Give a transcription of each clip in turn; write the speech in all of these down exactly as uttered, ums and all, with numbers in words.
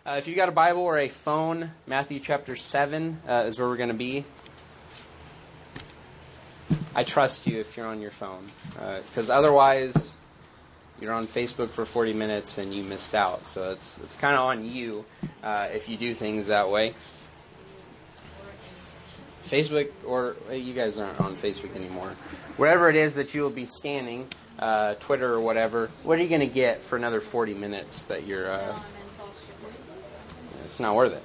Uh, if you've got a Bible or a phone, Matthew chapter seven uh, is where we're going to be. I trust you if you're on your phone, because uh, otherwise you're on Facebook for forty minutes and you missed out. So it's it's kind of on you uh, if you do things that way. Facebook, or you guys aren't on Facebook anymore. Wherever it is that you will be scanning, uh, Twitter or whatever, what are you going to get for another forty minutes that you're... Uh, it's not worth it.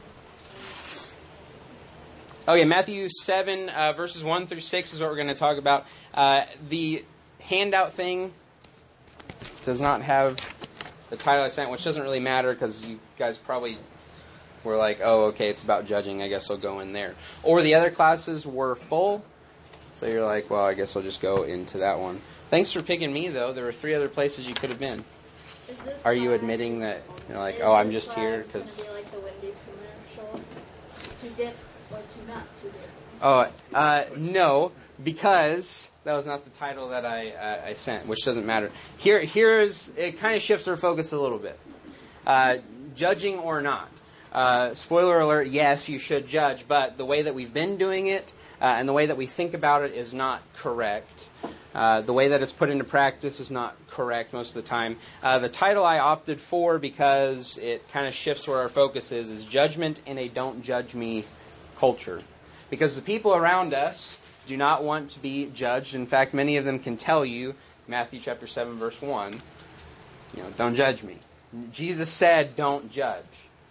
Okay, Matthew seven, uh, verses one through six is what we're going to talk about. Uh, the handout thing does not have the title I sent, which doesn't really matter because you guys probably were like, oh, okay, it's about judging. I guess I'll go in there. Or the other classes were full, so you're like, well, I guess I'll just go into that one. Thanks for picking me, though. There were three other places you could have been. Are you admitting that you're like, oh, I'm just here because... Is it like the Wendy's commercial? To dip or to not to dip? Oh, uh, no, because that was not the title that I uh, I sent, which doesn't matter. Here, here's it. Kind of shifts our focus a little bit. Uh, judging or not. Uh, spoiler alert: yes, you should judge, but the way that we've been doing it uh, and the way that we think about it is not correct. Uh, the way that it's put into practice is not correct most of the time. Uh, the title I opted for, because it kind of shifts where our focus is, is Judgment in a Don't Judge Me culture. Because the people around us do not want to be judged. In fact, many of them can tell you, Matthew chapter seven, verse one, you know, don't judge me. Jesus said, don't judge.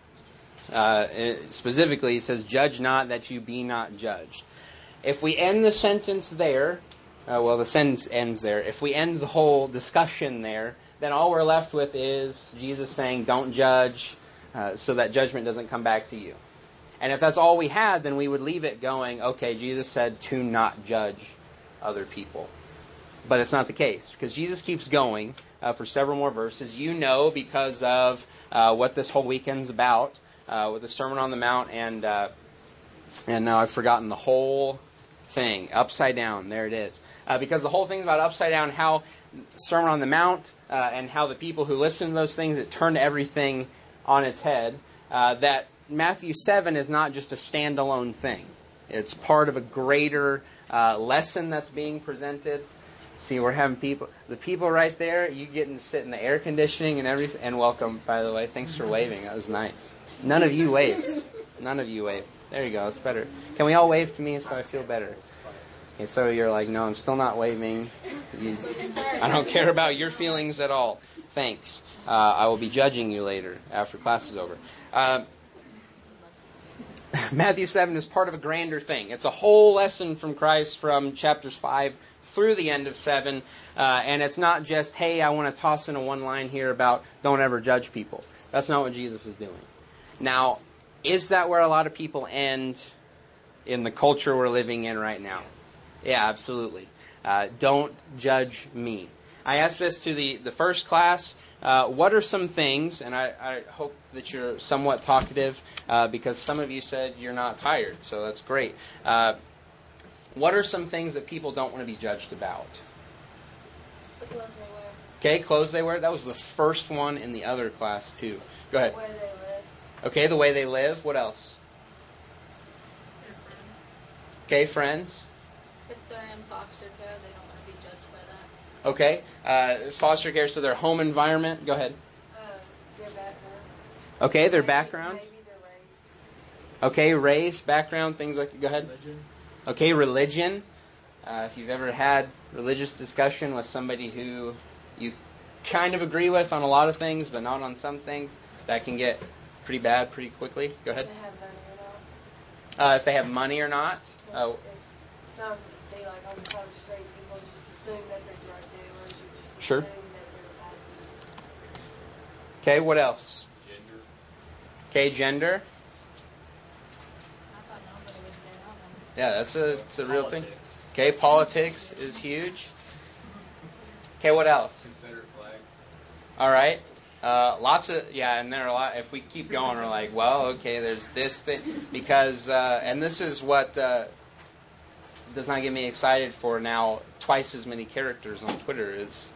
Uh, it, specifically, he says, judge not that you be not judged. If we end the sentence there... Uh, well, the sentence ends there. If we end the whole discussion there, then all we're left with is Jesus saying, don't judge, uh, so that judgment doesn't come back to you. And if that's all we had, then we would leave it going, okay, Jesus said to not judge other people. But it's not the case, because Jesus keeps going uh, for several more verses. You know, because of uh, what this whole weekend's about, uh, with the Sermon on the Mount, and uh, and now I've forgotten the whole... thing, upside down, there it is. Uh, because the whole thing about upside down, how Sermon on the Mount, uh, and how the people who listen to those things, it turned everything on its head, uh, that Matthew seven is not just a standalone thing. It's part of a greater uh, lesson that's being presented. See, we're having people, the people right there, you getting to sit in the air conditioning and everything, and welcome, by the way, thanks for waving, that was nice. None of you waved. None of you waved. There you go, it's better. Can we all wave to me so I feel better? Okay, so you're like, no, I'm still not waving. You, I don't care about your feelings at all. Thanks. Uh, I will be judging you later after class is over. Uh, Matthew seven is part of a grander thing. It's a whole lesson from Christ from chapters five through the end of seven. Uh, and it's not just, hey, I want to toss in a one line here about don't ever judge people. That's not what Jesus is doing. Now, is that where a lot of people end in the culture we're living in right now? Yeah, absolutely. Uh, don't judge me. I asked this to the, the first class. Uh, what are some things, and I, I hope that you're somewhat talkative, uh, because some of you said you're not tired, so that's great. Uh, what are some things that people don't want to be judged about? The clothes they wear. Okay, clothes they wear. That was the first one in the other class, too. Go ahead. Where they live. Okay, the way they live. What else? Okay, friends. If they're in foster care, they don't want to be judged by that. Okay, uh, foster care, so their home environment. Go ahead. Uh, their background. Okay, their background. Maybe their race. Okay, race, background, things like that. Go ahead. Religion. Okay, religion. Uh, if you've ever had religious discussion with somebody who you kind of agree with on a lot of things, but not on some things, that can get pretty bad pretty quickly. Go ahead. If they have money or not. Uh, if they have money or not. Uh, If some, they like on the straight people just assume that they're drug dealers or just Sure. assume that they're bad people. okay, what else? Gender. Okay, gender. I thought nobody would say that one. Yeah, that's a, it's a real thing. Politics. Okay, politics is huge. Okay, what else? Confederate flag. All right. Uh, lots of, yeah, and there are a lot, if we keep going, we're like, well, okay, there's this thing, because, uh, and this is what uh, does not get me excited for now twice as many characters on Twitter is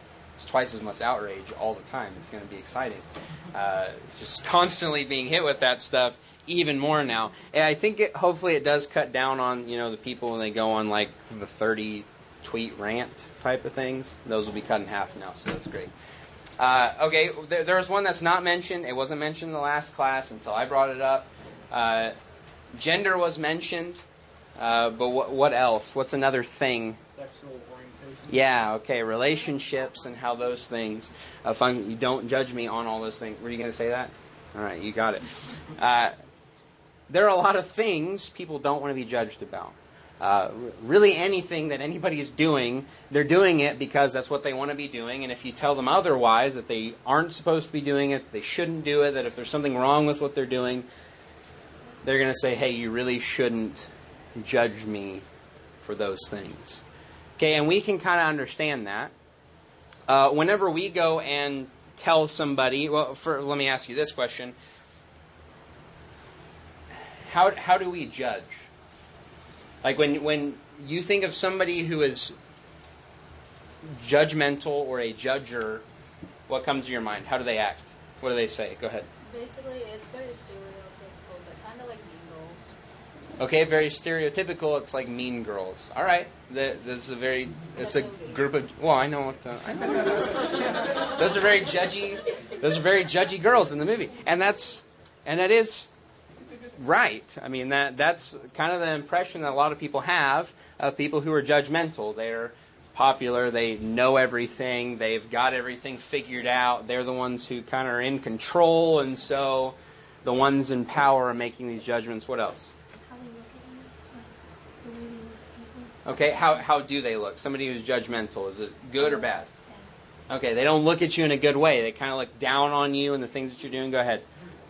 There's twice as much outrage all the time. It's going to be exciting. Uh, just constantly being hit with that stuff, even more now. And I think it, hopefully it does cut down on, you know, the people when they go on like the thirty tweet rant type of things. Those will be cut in half now, so that's great. Uh, okay, there, there was one that's not mentioned. It wasn't mentioned in the last class until I brought it up. Uh, gender was mentioned, uh, but what, what else? What's another thing? Sexual orientation. Yeah, okay, relationships and how those things. Uh, fun, you don't judge me on all those things. Were you going to say that? All right, you got it. Uh, there are a lot of things people don't want to be judged about. Uh, really anything that anybody is doing, they're doing it because that's what they want to be doing. And if you tell them otherwise, that they aren't supposed to be doing it, they shouldn't do it, that if there's something wrong with what they're doing, they're going to say, hey, you really shouldn't judge me for those things. Okay, and we can kind of understand that. Uh, whenever we go and tell somebody, well, for, let me ask you this question. How, how do we judge? Like when when you think of somebody who is judgmental or a judger, what comes to your mind? How do they act? What do they say? Go ahead. Basically, it's very stereotypical, but kind of like Mean Girls. Okay, very stereotypical. It's like Mean Girls. All right, the, this is a very it's a group of well, I know what the I know. Those are very judgy. Those are very judgy girls in the movie, and that's and that is. Right. I mean, that that's kind of the impression that a lot of people have of people who are judgmental. They're popular. They know everything. They've got everything figured out. They're the ones who kind of are in control, and so the ones in power are making these judgments. What else? How they look at you, like the way they look at people. Okay, how how do they look? Somebody who's judgmental, is it good or bad? Okay, they don't look at you in a good way. They kind of look down on you and the things that you're doing. Go ahead.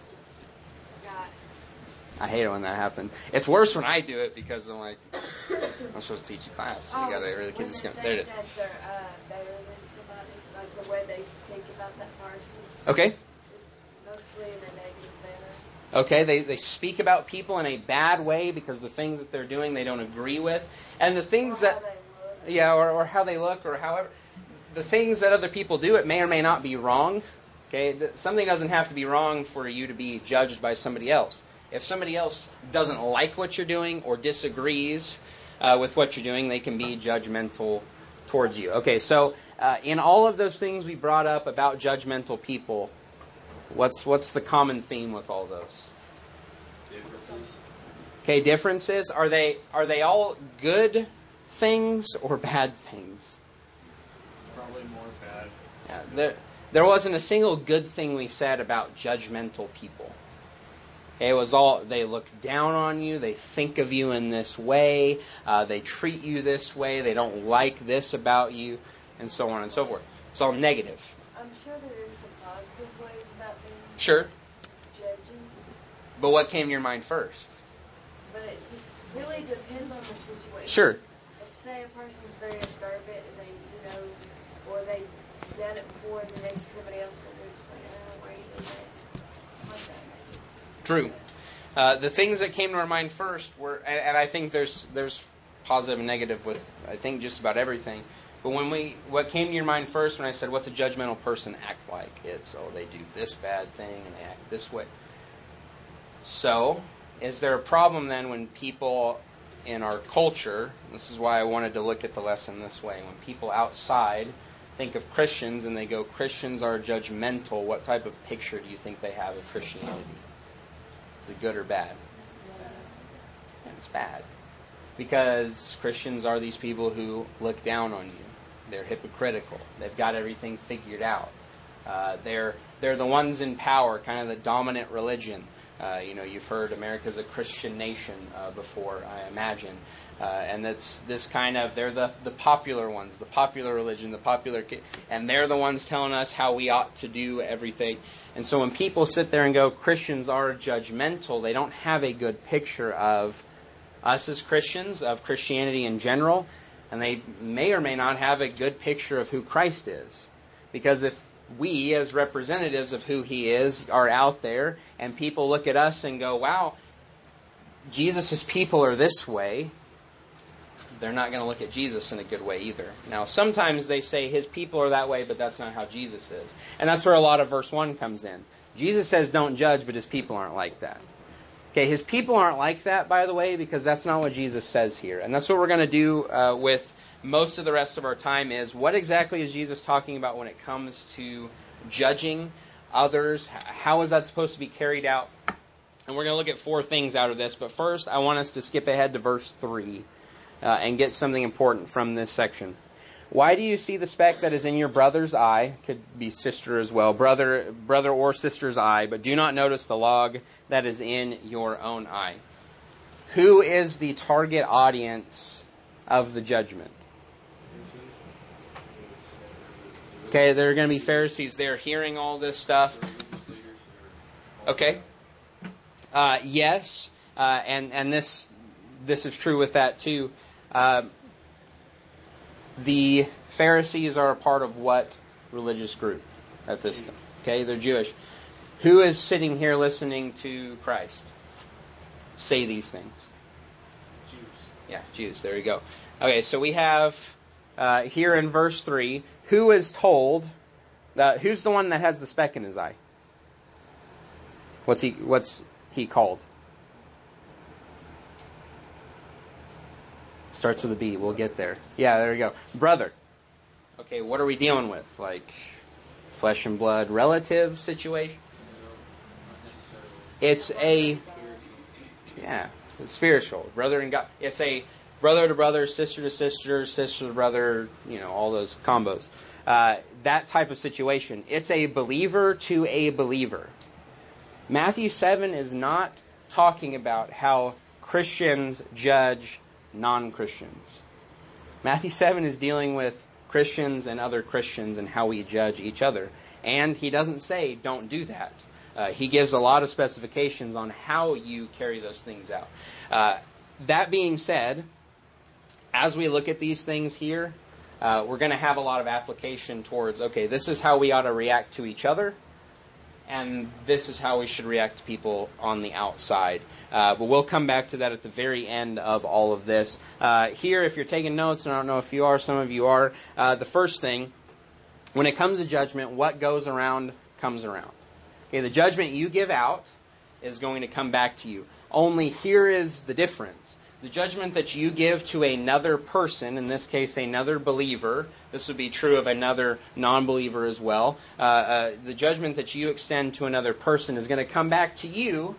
I hate it when that happens. It's worse when I do it because I'm like, I'm supposed to teach you class. So you gotta really keep this going. There it is. That they're uh, better than somebody, like the way they speak about that person. Okay. It's mostly in a negative manner. Okay, they, they speak about people in a bad way because the things that they're doing they don't agree with. And the things Or that, how they look. yeah, or, or how they look or however, the things that other people do, it may or may not be wrong. Okay, something doesn't have to be wrong for you to be judged by somebody else. If somebody else doesn't like what you're doing or disagrees uh, with what you're doing, they can be judgmental towards you. Okay, so uh, in all of those things we brought up about judgmental people, what's what's the common theme with all those? Differences. Okay, differences. Are they are they all good things or bad things? Probably more bad. Yeah, there there wasn't a single good thing we said about judgmental people. It was all, they look down on you, they think of you in this way, uh, they treat you this way, they don't like this about you, and so on and so forth. It's all negative. I'm sure there is some positive ways about being Sure. judging, But what came to your mind first? but it just really depends on the situation. Sure. If, say, a person's very observant and they, you know, or they've done it before and then they see somebody else do it, just like, oh, why are you doing that? Like that. True. Uh, the things that came to our mind first were, and, and I think there's there's positive and negative with, I think, just about everything. But when we, what came to your mind first when I said, what's a judgmental person act like? It's, oh, they do this bad thing and they act this way. So, is there a problem then when people in our culture, this is why I wanted to look at the lesson this way, when people outside think of Christians and they go, Christians are judgmental, what type of picture do you think they have of Christianity? Is it good or bad? Yeah, it's bad. Because Christians are these people who look down on you. They're hypocritical. They've got everything figured out. Uh, they're they're the ones in power, kind of the dominant religion. Uh, you know, you've heard America's a Christian nation uh, before, I imagine. Uh, and that's this kind of, they're the, the popular ones, the popular religion, the popular, and they're the ones telling us how we ought to do everything. And so when people sit there and go, Christians are judgmental, they don't have a good picture of us as Christians, of Christianity in general, and they may or may not have a good picture of who Christ is. Because if we, as representatives of who He is, are out there, and people look at us and go, wow, Jesus' people are this way, they're not going to look at Jesus in a good way either. Now, sometimes they say his people are that way, but that's not how Jesus is. And that's where a lot of verse one comes in. Jesus says don't judge, but his people aren't like that. Okay, his people aren't like that, by the way, because that's not what Jesus says here. And that's what we're going to do uh, with most of the rest of our time is, what exactly is Jesus talking about when it comes to judging others? How is that supposed to be carried out? And we're going to look at four things out of this. But first, I want us to skip ahead to verse three uh, and get something important from this section. Why do you see the speck that is in your brother's eye? Could be sister as well. Brother, brother or sister's eye. But do not notice the log that is in your own eye. Who is the target audience of the judgment? Okay, there are going to be Pharisees there hearing all this stuff. Okay. Uh, yes, uh, and and this this is true with that too. Uh, the Pharisees are a part of what religious group at this time? Okay, they're Jewish. Who is sitting here listening to Christ say these things? Jews. Yeah, Jews. There you go. Okay, so we have uh, here in verse three, who is told that? Who's the one that has the speck in his eye? What's he? What's he called? Starts with a B. We'll get there. Yeah, there you go. Brother. Okay, what are we dealing with? Like flesh and blood relative situation? It's a, yeah, it's spiritual. Brother and God. It's a brother to brother, sister to sister, sister to brother, you know, all those combos. Uh, that type of situation. It's a believer to a believer. Matthew seven is not talking about how Christians judge non-Christians. Matthew seven is dealing with Christians and other Christians and how we judge each other. And he doesn't say, don't do that. Uh, he gives a lot of specifications on how you carry those things out. Uh, that being said, as we look at these things here, uh, we're going to have a lot of application towards, okay, this is how we ought to react to each other. And this is how we should react to people on the outside. Uh, but we'll come back to that at the very end of all of this. Uh, here, if you're taking notes, and I don't know if you are, some of you are, uh, the first thing, when it comes to judgment, what goes around comes around. Okay, the judgment you give out is going to come back to you. Only here is the difference. The judgment that you give to another person, in this case another believer, this would be true of another non-believer as well, uh, uh, the judgment that you extend to another person is going to come back to you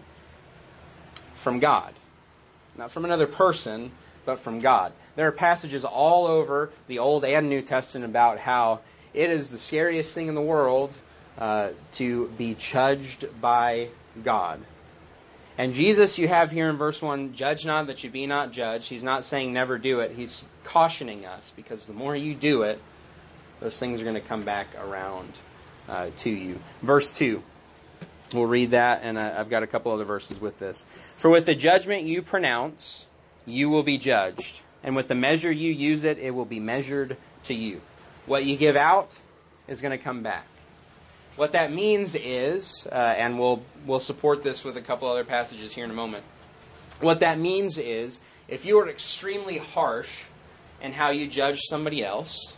from God. Not from another person, but from God. There are passages all over the Old and New Testament about how it is the scariest thing in the world uh, to be judged by God. And Jesus, you have here in verse one, judge not that you be not judged. He's not saying never do it. He's cautioning us because the more you do it, those things are going to come back around uh, to you. Verse two. We'll read that, and uh, I've got a couple other verses with this. For with the judgment you pronounce, you will be judged. And with the measure you use it, it will be measured to you. What you give out is going to come back. What that means is, uh, and we'll we'll support this with a couple other passages here in a moment. What that means is, if you are extremely harsh in how you judge somebody else,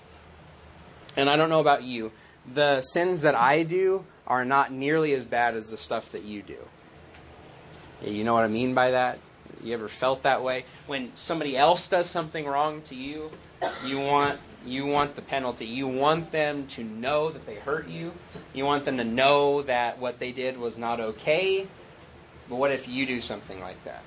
and I don't know about you, the sins that I do are not nearly as bad as the stuff that you do. You know what I mean by that? You ever felt that way? When somebody else does something wrong to you, you want you want the penalty. You want them to know that they hurt you. You want them to know that what they did was not okay. But what if you do something like that?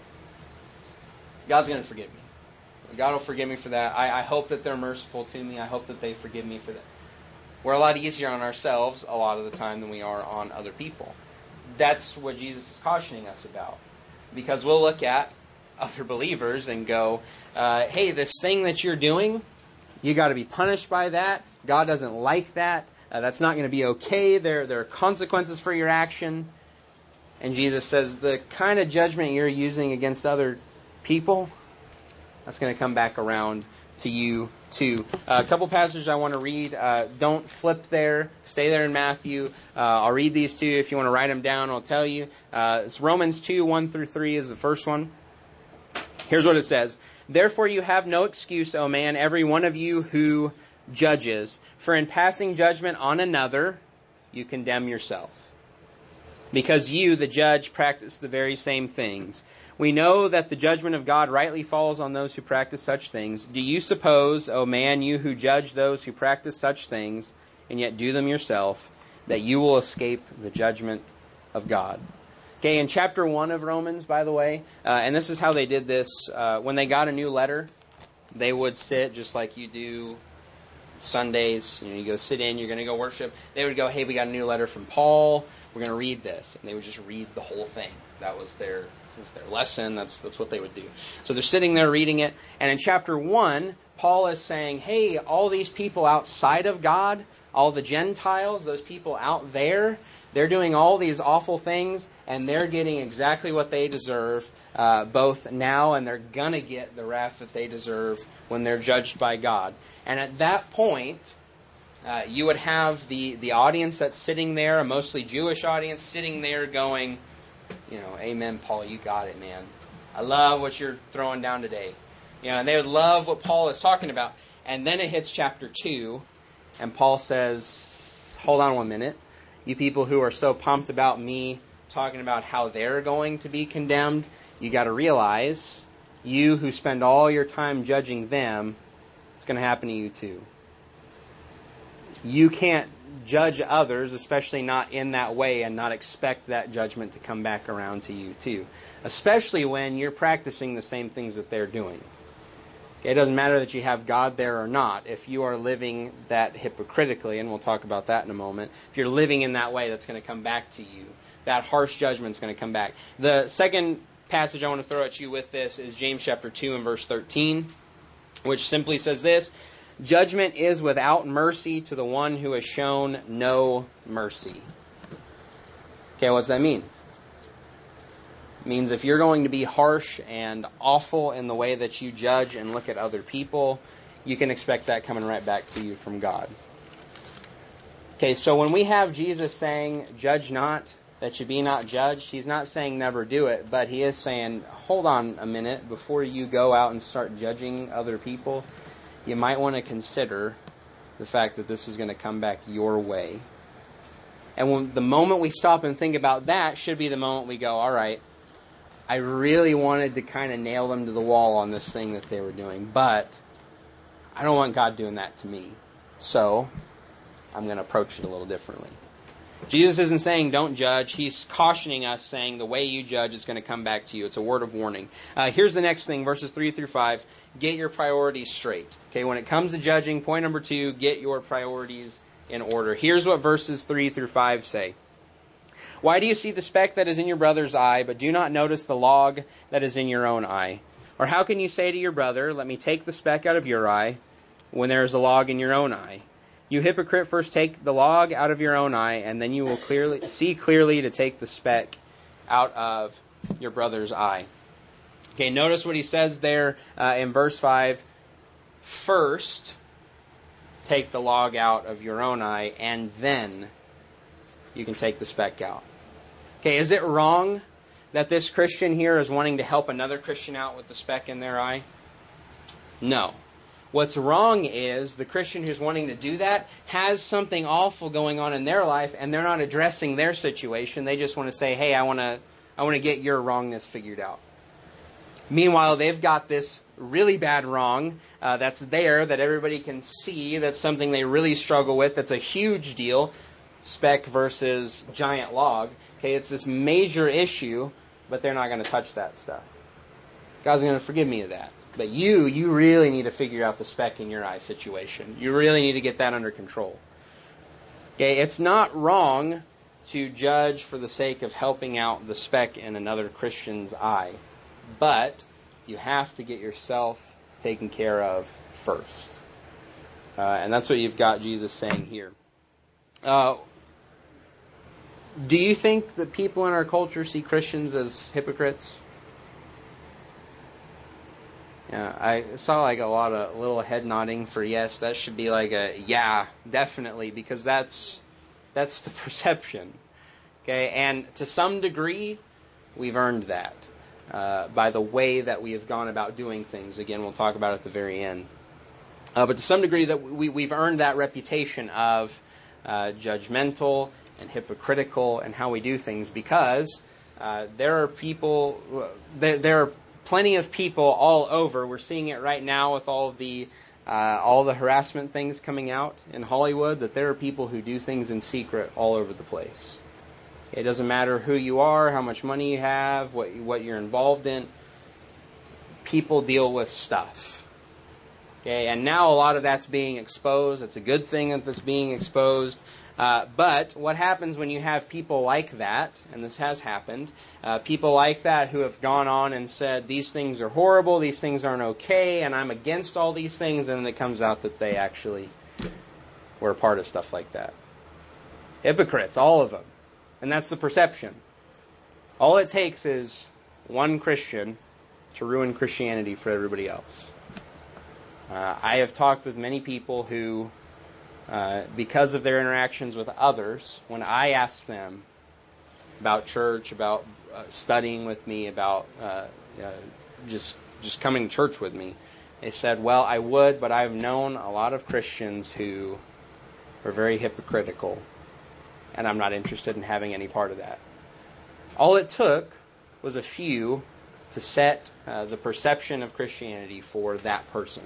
God's going to forgive me. God will forgive me for that. I, I hope that they're merciful to me. I hope that they forgive me for that. We're a lot easier on ourselves a lot of the time than we are on other people. That's what Jesus is cautioning us about. Because we'll look at other believers and go, uh, hey, this thing that you're doing, you got to be punished by that. God doesn't like that. Uh, that's not going to be okay. There, there are consequences for your action. And Jesus says the kind of judgment you're using against other people, that's going to come back around to you too. Uh, a couple passages I want to read. Uh, don't flip there. Stay there in Matthew. Uh, I'll read these two. If you want to write them down, I'll tell you. Uh, it's Romans two, one through three is the first one. Here's what it says. Therefore you have no excuse, O man, every one of you who judges. For in passing judgment on another, you condemn yourself. Because you, the judge, practice the very same things. We know that the judgment of God rightly falls on those who practice such things. Do you suppose, O man, you who judge those who practice such things, and yet do them yourself, that you will escape the judgment of God? Okay, in chapter one of Romans, by the way, uh, and this is how they did this. Uh, when they got a new letter, they would sit just like you do Sundays. You know, you go sit in, you're going to go worship. They would go, hey, we got a new letter from Paul. We're going to read this. And they would just read the whole thing. That was their, that was their lesson. That's, that's what they would do. So they're sitting there reading it. And in chapter one, Paul is saying, hey, all these people outside of God, all the Gentiles, those people out there, they're doing all these awful things, and they're getting exactly what they deserve, uh, both now and they're going to get the wrath that they deserve when they're judged by God. And at that point, uh, you would have the, the audience that's sitting there, a mostly Jewish audience, sitting there going, you know, amen, Paul, you got it, man. I love what you're throwing down today. You know, and they would love what Paul is talking about. And then it hits chapter two, and Paul says, hold on one minute. You people who are so pumped about me talking about how they're going to be condemned, you got to realize, you who spend all your time judging them, it's going to happen to you too. You can't judge others, especially not in that way, and not expect that judgment to come back around to you too. Especially when you're practicing the same things that they're doing. Okay, it doesn't matter that you have God there or not. If you are living that hypocritically, and we'll talk about that in a moment, if you're living in that way, that's going to come back to you. That harsh judgment is going to come back. The second passage I want to throw at you with this is James chapter two and verse thirteen, which simply says this: judgment is without mercy to the one who has shown no mercy. Okay, what's that mean? It means if you're going to be harsh and awful in the way that you judge and look at other people, you can expect that coming right back to you from God. Okay, so when we have Jesus saying, judge not, that you be not judged, he's not saying never do it, but he is saying, hold on a minute, before you go out and start judging other people, you might want to consider the fact that this is going to come back your way. And when the moment we stop and think about that should be the moment we go, all right, I really wanted to kind of nail them to the wall on this thing that they were doing, but I don't want God doing that to me. So I'm going to approach it a little differently. Jesus isn't saying don't judge. He's cautioning us, saying the way you judge is going to come back to you. It's a word of warning. Uh, here's the next thing, verses three through five. Get your priorities straight. Okay, when it comes to judging, point number two, get your priorities in order. Here's what verses three through five say. Why do you see the speck that is in your brother's eye, but do not notice the log that is in your own eye? Or how can you say to your brother, let me take the speck out of your eye, when there is a log in your own eye? You hypocrite, first take the log out of your own eye, and then you will clearly see clearly to take the speck out of your brother's eye. Okay, notice what he says there uh, in verse five. First, take the log out of your own eye, and then you can take the speck out. Okay, is it wrong that this Christian here is wanting to help another Christian out with the speck in their eye? No. What's wrong is the Christian who's wanting to do that has something awful going on in their life, and they're not addressing their situation. They just want to say, hey, I want to I want to get your wrongness figured out. Meanwhile, they've got this really bad wrong uh, that's there that everybody can see. That's something they really struggle with. That's a huge deal. Speck versus giant log. Okay, it's this major issue, but they're not going to touch that stuff. God's going to forgive me of that. But you, you really need to figure out the speck in your eye situation. You really need to get that under control. Okay, it's not wrong to judge for the sake of helping out the speck in another Christian's eye. But you have to get yourself taken care of first. Uh, and that's what you've got Jesus saying here. Uh, do you think that people in our culture see Christians as hypocrites? Yeah, I saw like a lot of little head nodding for yes. That should be like a yeah, definitely, because that's that's the perception. Okay, and to some degree, we've earned that. uh, by the way that we have gone about doing things. Again, we'll talk about it at the very end. Uh, but to some degree, that we, we've earned that reputation of uh, judgmental and hypocritical in how we do things, because uh, there are people, there, there are plenty of people all over. We're seeing it right now with all of the uh, all the harassment things coming out in Hollywood, that there are people who do things in secret all over the place. It doesn't matter who you are, how much money you have, what what you're involved in. People deal with stuff. Okay, and now a lot of that's being exposed. It's a good thing that that's being exposed. Uh, but what happens when you have people like that, and this has happened, uh, people like that who have gone on and said, these things are horrible, these things aren't okay, and I'm against all these things, and then it comes out that they actually were a part of stuff like that. Hypocrites, all of them. And that's the perception. All it takes is one Christian to ruin Christianity for everybody else. Uh, I have talked with many people who, uh, because of their interactions with others, when I ask them about church, about uh, studying with me, about uh, uh, just just coming to church with me, they said, well, I would, but I've known a lot of Christians who are very hypocritical, and I'm not interested in having any part of that. All it took was a few to set uh, the perception of Christianity for that person.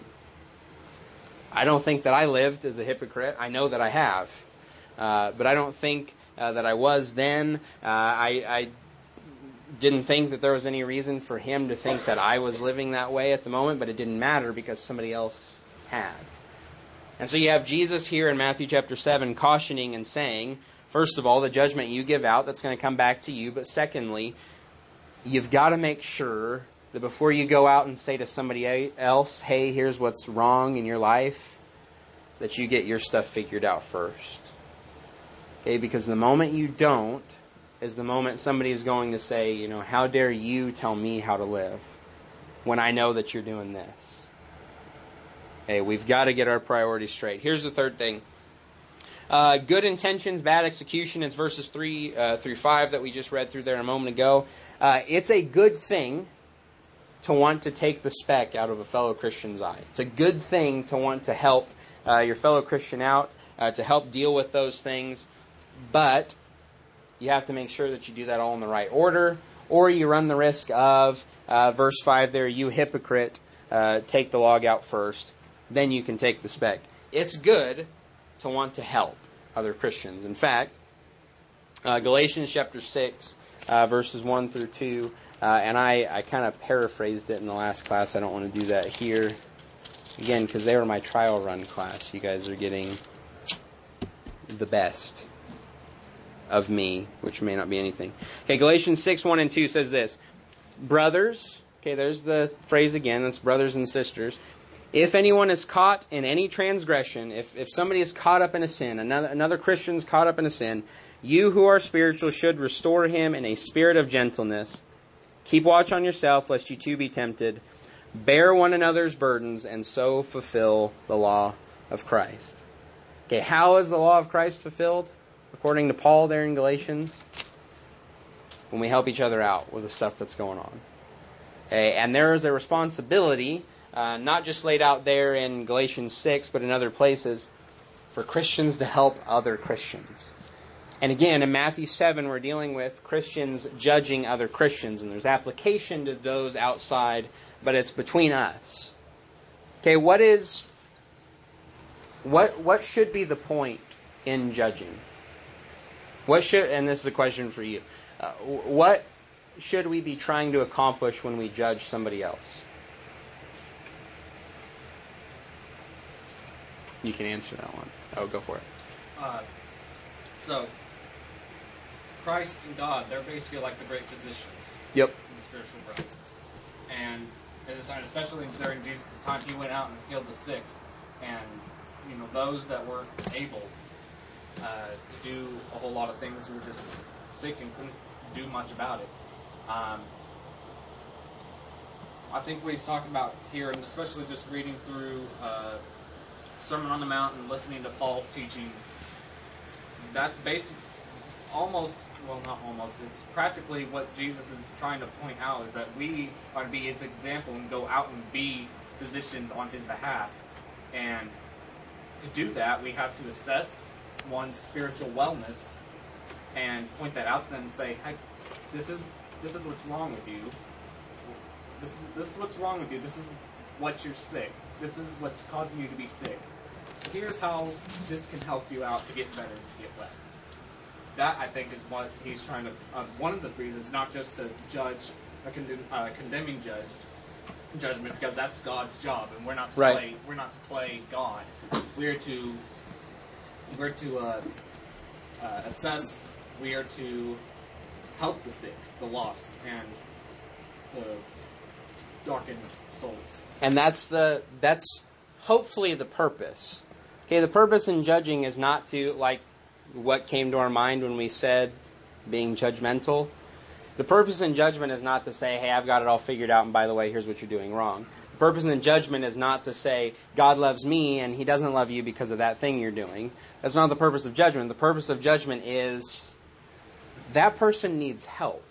I don't think that I lived as a hypocrite. I know that I have. Uh, but I don't think uh, that I was then. Uh, I, I didn't think that there was any reason for him to think that I was living that way at the moment, but it didn't matter because somebody else had. And so you have Jesus here in Matthew chapter seven cautioning and saying, first of all, the judgment you give out, that's going to come back to you. But secondly, you've got to make sure that before you go out and say to somebody else, hey, here's what's wrong in your life, that you get your stuff figured out first. Okay, because the moment you don't is the moment somebody is going to say, you know, how dare you tell me how to live when I know that you're doing this? Okay, we've got to get our priorities straight. Here's the third thing. Uh, good intentions, bad execution. It's verses three uh, through five that we just read through there a moment ago. Uh, it's a good thing to want to take the speck out of a fellow Christian's eye. It's a good thing to want to help uh, your fellow Christian out, uh, to help deal with those things. But you have to make sure that you do that all in the right order, or you run the risk of, uh, verse five there, you hypocrite, uh, take the log out first, then you can take the speck. It's good to want to help other Christians. In fact, uh, Galatians chapter six, uh, verses one through two, uh, and I, I kind of paraphrased it in the last class. I don't want to do that here. Again, because they were my trial run class. You guys are getting the best of me, which may not be anything. Okay, Galatians six, one and two says this. Brothers, okay, there's the phrase again. That's brothers and sisters. If anyone is caught in any transgression, if, if somebody is caught up in a sin, another, another Christian's caught up in a sin, you who are spiritual should restore him in a spirit of gentleness. Keep watch on yourself, lest you too be tempted. Bear one another's burdens, and so fulfill the law of Christ. Okay, how is the law of Christ fulfilled? According to Paul there in Galatians, when we help each other out with the stuff that's going on. Okay, and there is a responsibility, uh, not just laid out there in Galatians six, but in other places, for Christians to help other Christians. And again, in Matthew seven, we're dealing with Christians judging other Christians. And there's application to those outside, but it's between us. Okay, what is... What what should be the point in judging? What should... And this is a question for you. Uh, what should we be trying to accomplish when we judge somebody else? You can answer that one. Oh, go for it. Uh, so, Christ and God, they're basically like the great physicians Yep. in the spiritual realm. And at this time, especially during Jesus' time, he went out and healed the sick. And, you know, those that were able uh, to do a whole lot of things who were just sick and couldn't do much about it. Um, I think what he's talking about here, and especially just reading through uh, Sermon on the Mount and listening to false teachings, that's basic, almost well, not almost. It's practically what Jesus is trying to point out is that we are to be his example and go out and be physicians on his behalf. And to do that, we have to assess one's spiritual wellness and point that out to them and say, hey, this is this is what's wrong with you. This is, this is what's wrong with you. This is what you're sick. This is what's causing you to be sick. Here's how this can help you out to get better and to get well. That, I think, is what he's trying to, uh, one of the reasons, not just to judge, a condemn, uh, condemning judge, judgment, because that's God's job, and we're not to Right. play, we're not to play God. We're to, we're to uh, uh, assess, we are to help the sick, the lost, and the darkened souls. And that's the that's hopefully the purpose. Okay, the purpose in judging is not to, like what came to our mind when we said being judgmental. The purpose in judgment is not to say, hey, I've got it all figured out, and by the way, here's what you're doing wrong. The purpose in judgment is not to say, God loves me, and he doesn't love you because of that thing you're doing. That's not the purpose of judgment. The purpose of judgment is that person needs help.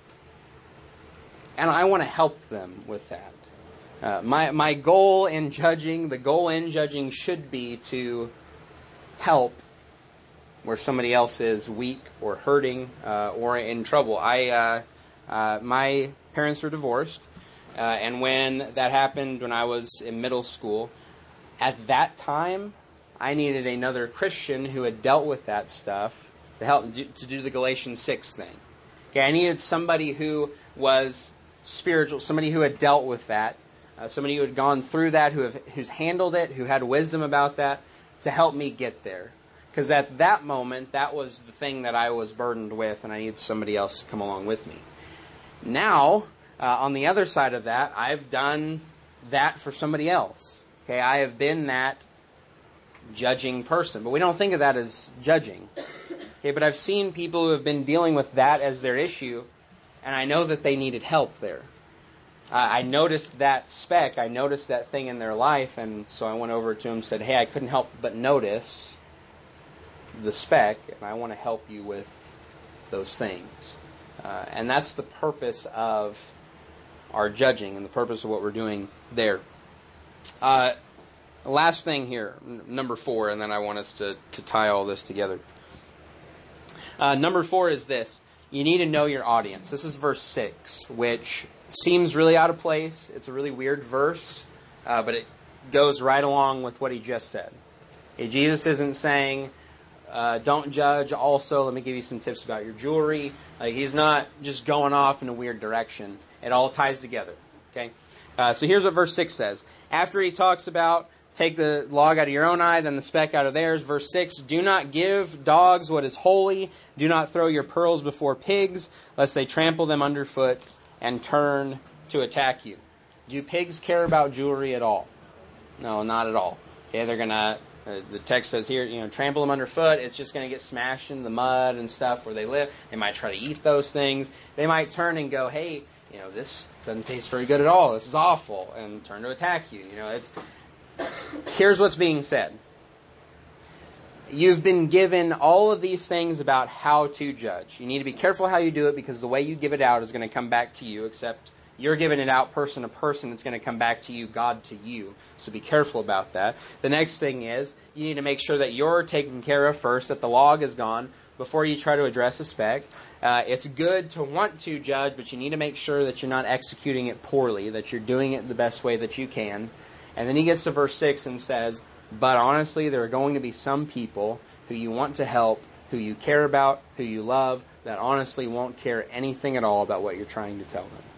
And I want to help them with that. Uh, my my goal in judging, the goal in judging should be to help where somebody else is weak or hurting uh, or in trouble. I uh, uh, my parents were divorced, uh, and when that happened when I was in middle school, at that time I needed another Christian who had dealt with that stuff to help do, to do the Galatians six thing. Okay, I needed somebody who was spiritual, somebody who had dealt with that. Uh, somebody who had gone through that, who have, who's handled it, who had wisdom about that, to help me get there. Because at that moment, that was the thing that I was burdened with, and I needed somebody else to come along with me. Now, uh, on the other side of that, I've done that for somebody else. Okay, I have been that judging person, but we don't think of that as judging. Okay, but I've seen people who have been dealing with that as their issue, and I know that they needed help there. Uh, I noticed that speck, I noticed that thing in their life, and so I went over to him and said, hey, I couldn't help but notice the speck, and I want to help you with those things. Uh, and that's the purpose of our judging and the purpose of what we're doing there. Uh, last thing here, n- number four, and then I want us to, to tie all this together. Uh, number four is this. You need to know your audience. This is verse six, which seems really out of place. It's a really weird verse, uh, but it goes right along with what he just said. Okay, Jesus isn't saying, uh, don't judge. Also, let me give you some tips about your jewelry. Like, he's not just going off in a weird direction. It all ties together. Okay, uh, so here's what verse six says. After he talks about take the log out of your own eye, then the speck out of theirs. Verse six, do not give dogs what is holy. Do not throw your pearls before pigs, lest they trample them underfoot and turn to attack you. Do pigs care about jewelry at all? No, not at all. Okay, they're going to, uh, the text says here, you know, trample them underfoot. It's just going to get smashed in the mud and stuff where they live. They might try to eat those things. They might turn and go, hey, you know, this doesn't taste very good at all. This is awful, and turn to attack you. You know, it's... Here's what's being said. You've been given all of these things about how to judge. You need to be careful how you do it because the way you give it out is going to come back to you, except you're giving it out person to person. It's going to come back to you, God to you. So be careful about that. The next thing is you need to make sure that you're taken care of first, that the log is gone before you try to address a speck. Uh, it's good to want to judge, but you need to make sure that you're not executing it poorly, that you're doing it the best way that you can. And then he gets to verse six and says, but honestly, there are going to be some people who you want to help, who you care about, who you love, that honestly won't care anything at all about what you're trying to tell them.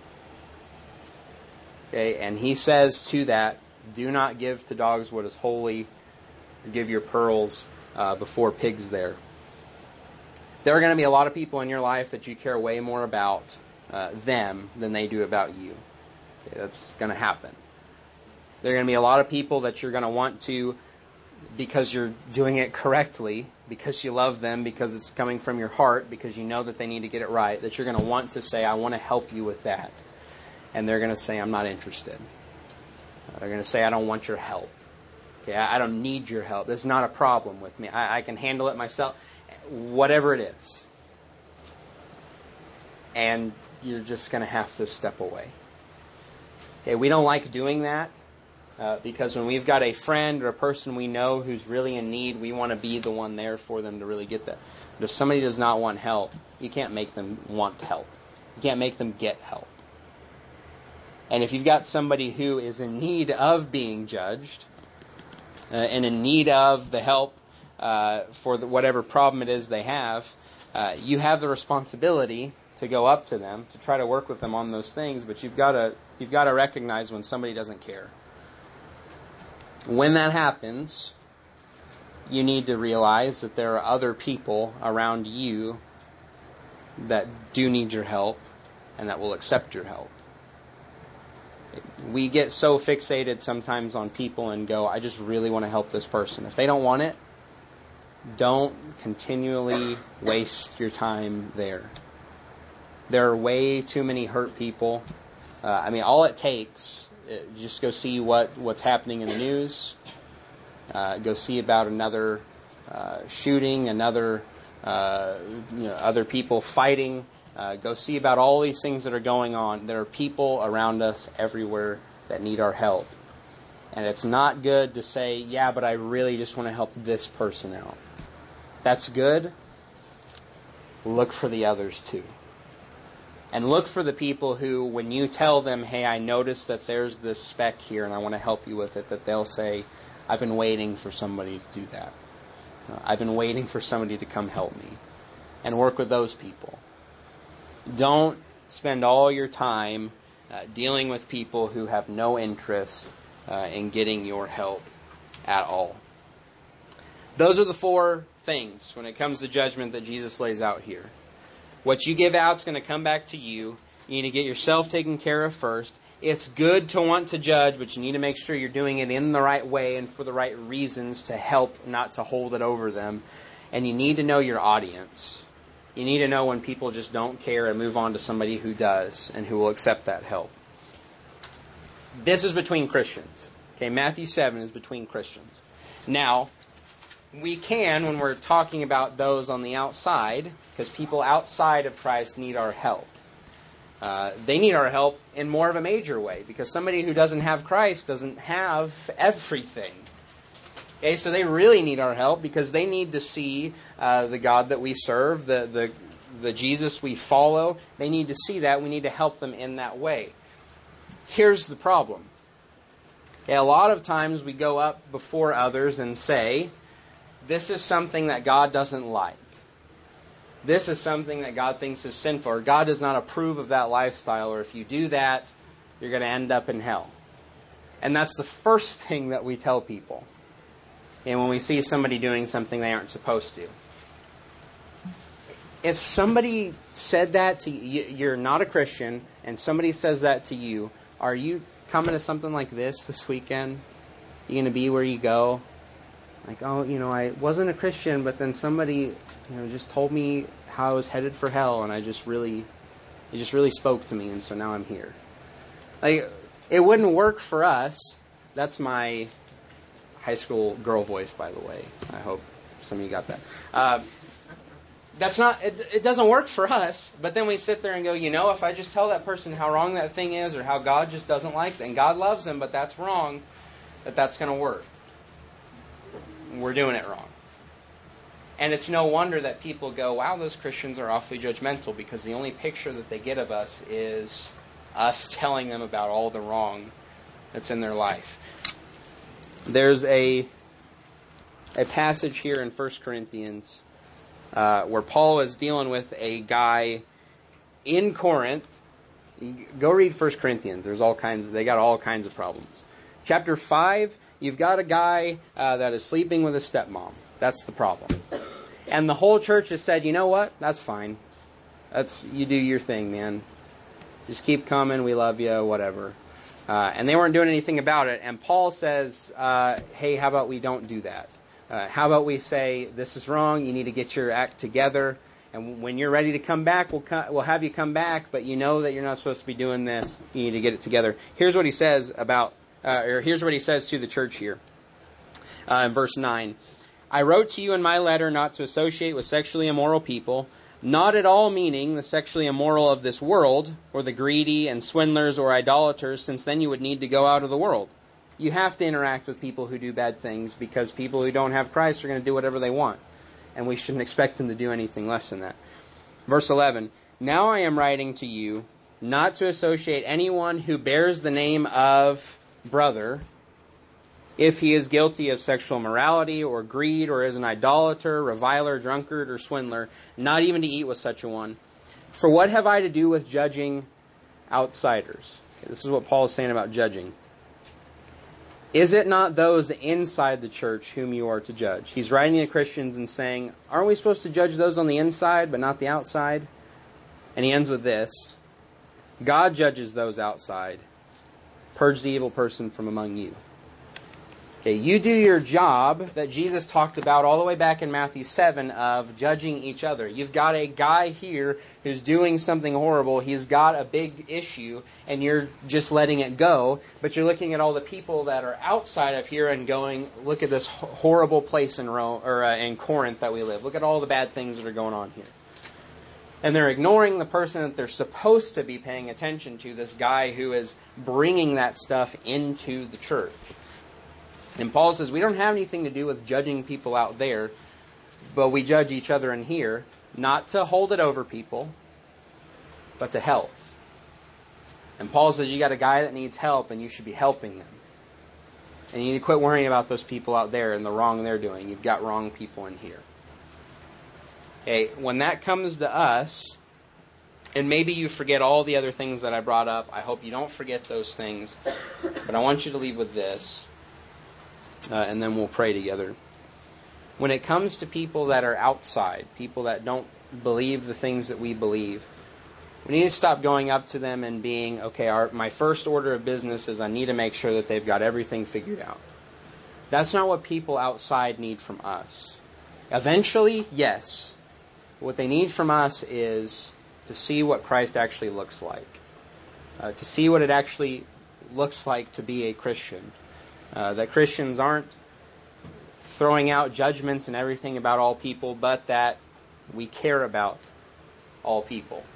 Okay, and he says to that, do not give to dogs what is holy, give your pearls uh, before pigs there. There are going to be a lot of people in your life that you care way more about uh, them than they do about you. Okay, that's going to happen. There are going to be a lot of people that you're going to want to, because you're doing it correctly, because you love them, because it's coming from your heart, because you know that they need to get it right, that you're going to want to say, I want to help you with that. And they're going to say, I'm not interested. They're going to say, I don't want your help. Okay, I don't need your help. This is not a problem with me. I, I can handle it myself. Whatever it is. and you're just going to have to step away. Okay, we don't like doing that uh, because when we've got a friend or a person we know who's really in need, we want to be the one there for them to really get that. But if somebody does not want help, you can't make them want help. You can't make them get help. And if you've got somebody who is in need of being judged uh, and in need of the help uh, for the, whatever problem it is they have, uh, you have the responsibility to go up to them, to try to work with them on those things, but you've got to you've got to recognize when somebody doesn't care. When that happens, you need to realize that there are other people around you that do need your help and that will accept your help. We get so fixated sometimes on people and go, I just really want to help this person. If they don't want it, don't continually waste your time there. There are way too many hurt people. Uh, I mean, all it takes, uh, just go see what, what's happening in the news. Uh, go see about another uh, shooting, another, uh, you know, other people fighting. Uh, go see about all these things that are going on. There are people around us everywhere that need our help. And it's not good to say, yeah, but I really just want to help this person out. That's good. Look for the others too. And look for the people who, when you tell them, hey, I noticed that there's this speck here and I want to help you with it, that they'll say, I've been waiting for somebody to do that. Uh, I've been waiting for somebody to come help me. And work with those people. Don't spend all your time uh, dealing with people who have no interest uh, in getting your help at all. Those are the four things when it comes to judgment that Jesus lays out here. What you give out is going to come back to you. You need to get yourself taken care of first. It's good to want to judge, but you need to make sure you're doing it in the right way and for the right reasons to help, not to hold it over them. And you need to know your audience. You need to know when people just don't care and move on to somebody who does and who will accept that help. This is between Christians. Okay, Matthew seven is between Christians. Now, we can, when we're talking about those on the outside, because people outside of Christ need our help. Uh, they need our help in more of a major way, because somebody who doesn't have Christ doesn't have everything. Okay, so they really need our help because they need to see uh, the God that we serve, the, the the Jesus we follow. They need to see that. We need to help them in that way. Here's the problem. Okay, a lot of times we go up before others and say, this is something that God doesn't like. This is something that God thinks is sinful. Or God does not approve of that lifestyle. Or if you do that, you're going to end up in hell. And that's the first thing that we tell people. And when we see somebody doing something they aren't supposed to. If somebody said that to you, you're not a Christian, and somebody says that to you, are you coming to something like this this weekend? You going to be where you go? Like, oh, you know, I wasn't a Christian, but then somebody, you know, just told me how I was headed for hell, and I just really, it just really spoke to me, and so now I'm here. Like, it wouldn't work for us. That's my high school girl voice, by the way. I hope some of you got that. Uh, that's not, it, it doesn't work for us, but then we sit there and go, you know, if I just tell that person how wrong that thing is or how God just doesn't like it, and God loves them, but that's wrong, that that's going to work. We're doing it wrong. And it's no wonder that people go, wow, those Christians are awfully judgmental, because the only picture that they get of us is us telling them about all the wrong that's in their life. There's a a passage here in First Corinthians uh, where Paul is dealing with a guy in Corinth. Go read First Corinthians. There's all kinds. They got all kinds of problems. Chapter five, you've got a guy uh, that is sleeping with his stepmom. That's the problem. And the whole church has said, you know what? That's fine. That's you do your thing, man. Just keep coming. We love you. Whatever. Uh, and they weren't doing anything about it. And Paul says, uh, hey, how about we don't do that? Uh, how about we say, this is wrong, you need to get your act together, and when you're ready to come back, we'll, co- we'll have you come back, but you know that you're not supposed to be doing this, you need to get it together. Here's what he says about, uh, or here's what he says to the church here, uh, in verse nine. I wrote to you in my letter not to associate with sexually immoral people, Not at all meaning the sexually immoral of this world, or the greedy and swindlers or idolaters, since then you would need to go out of the world. You have to interact with people who do bad things, because people who don't have Christ are going to do whatever they want. And we shouldn't expect them to do anything less than that. Verse eleven, now I am writing to you not to associate anyone who bears the name of brother, if he is guilty of sexual immorality or greed, or is an idolater, reviler, drunkard, or swindler, not even to eat with such a one. For what have I to do with judging outsiders? Okay, this is what Paul is saying about judging. Is it not those inside the church whom you are to judge? He's writing to Christians and saying, aren't we supposed to judge those on the inside but not the outside? And he ends with this, God judges those outside. Purge the evil person from among you. Okay, you do your job that Jesus talked about all the way back in Matthew seven of judging each other. You've got a guy here who's doing something horrible. He's got a big issue, and you're just letting it go. But you're looking at all the people that are outside of here and going, look at this horrible place in Rome or uh, in Corinth that we live. Look at all the bad things that are going on here. And they're ignoring the person that they're supposed to be paying attention to, this guy who is bringing that stuff into the church. And Paul says we don't have anything to do with judging people out there, but we judge each other in here, not to hold it over people, but to help. And Paul says you got a guy that needs help, and you should be helping him. And you need to quit worrying about those people out there and the wrong they're doing. You've got wrong people in here. Okay, when that comes to us, and maybe you forget all the other things that I brought up, I hope you don't forget those things, but I want you to leave with this. Uh, and then we'll pray together. When it comes to people that are outside, people that don't believe the things that we believe, we need to stop going up to them and being, okay, our, my first order of business is I need to make sure that they've got everything figured out. That's not what people outside need from us. Eventually, yes. What they need from us is to see what Christ actually looks like. Uh, to see what it actually looks like to be a Christian. Uh, that Christians aren't throwing out judgments and everything about all people, but that we care about all people.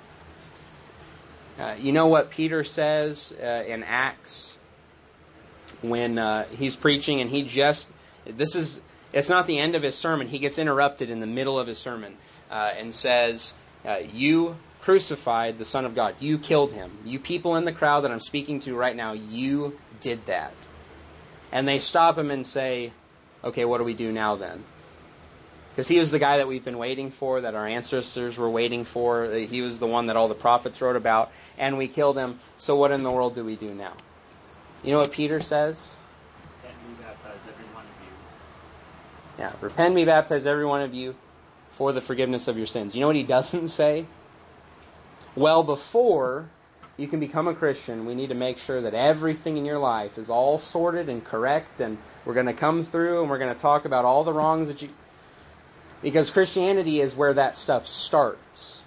Uh, you know what Peter says uh, in Acts when uh, he's preaching and he just, this is, it's not the end of his sermon. He gets interrupted in the middle of his sermon uh, and says, uh, you crucified the Son of God. You killed him. You people in the crowd that I'm speaking to right now, you did that. And they stop him and say, okay, what do we do now then? Because he was the guy that we've been waiting for, that our ancestors were waiting for. He was the one that all the prophets wrote about, and we killed him. So what in the world do we do now? You know what Peter says? Repent and be baptized, every one of you. Yeah, repent and be baptized, every one of you, for the forgiveness of your sins. You know what he doesn't say? Well, before you can become a Christian, we need to make sure that everything in your life is all sorted and correct, and we're going to come through and we're going to talk about all the wrongs that you... Because Christianity is where that stuff starts.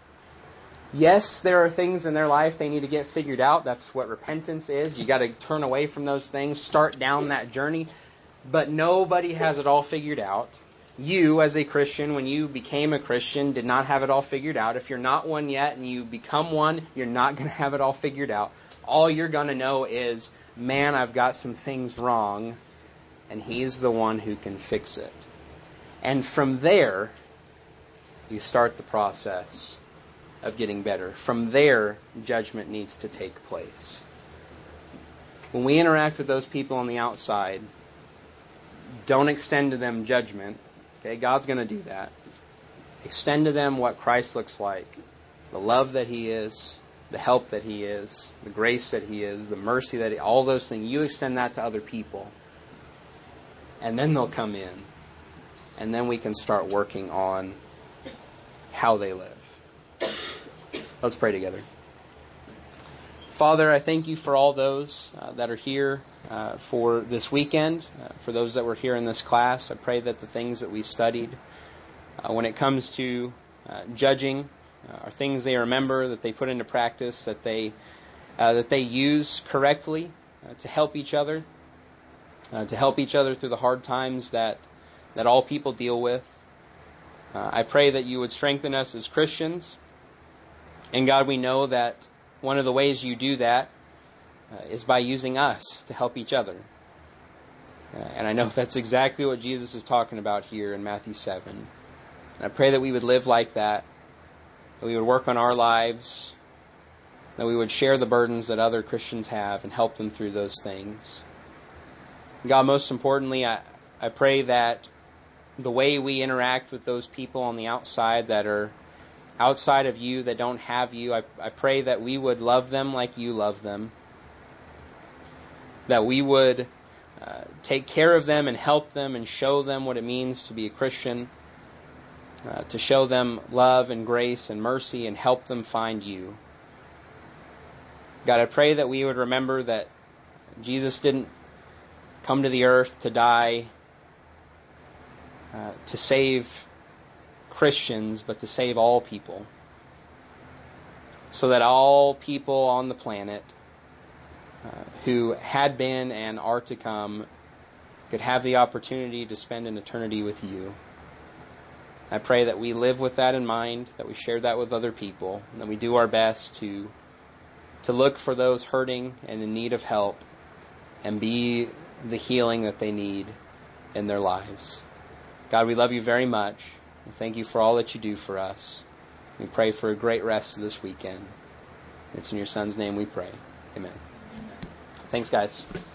Yes, there are things in their life they need to get figured out. That's what repentance is. You got to turn away from those things, start down that journey. But nobody has it all figured out. You, as a Christian, when you became a Christian, did not have it all figured out. If you're not one yet and you become one, you're not going to have it all figured out. All you're going to know is, man, I've got some things wrong, and He's the one who can fix it. And from there, you start the process of getting better. From there, judgment needs to take place. When we interact with those people on the outside, don't extend to them judgment. Okay, God's going to do that. Extend to them what Christ looks like. The love that He is, the help that He is, the grace that He is, the mercy that He, all those things. You extend that to other people. And then they'll come in. And then we can start working on how they live. Let's pray together. Father, I thank You for all those uh, that are here uh, for this weekend, uh, for those that were here in this class. I pray that the things that we studied, uh, when it comes to uh, judging, uh, are things they remember, that they put into practice, that they uh, that they use correctly uh, to help each other, uh, to help each other through the hard times that that all people deal with. Uh, I pray that you would strengthen us as Christians. And God, we know that one of the ways you do that uh, is by using us to help each other. Uh, and I know that's exactly what Jesus is talking about here in Matthew seven. And I pray that we would live like that, that we would work on our lives, that we would share the burdens that other Christians have and help them through those things. God, most importantly, I, I pray that the way we interact with those people on the outside that are outside of you, that don't have you, I, I pray that we would love them like you love them, that we would uh, take care of them and help them and show them what it means to be a Christian, uh, to show them love and grace and mercy and help them find you. God, I pray that we would remember that Jesus didn't come to the earth to die uh, to save Christians, but to save all people, so that all people on the planet uh, who had been and are to come could have the opportunity to spend an eternity with you. I pray that we live with that in mind, that we share that with other people, and that we do our best to to look for those hurting and in need of help and be the healing that they need in their lives. God, we love you very much. And thank you for all that you do for us. We pray for a great rest of this weekend. It's in your Son's name we pray. Amen. Thanks, guys.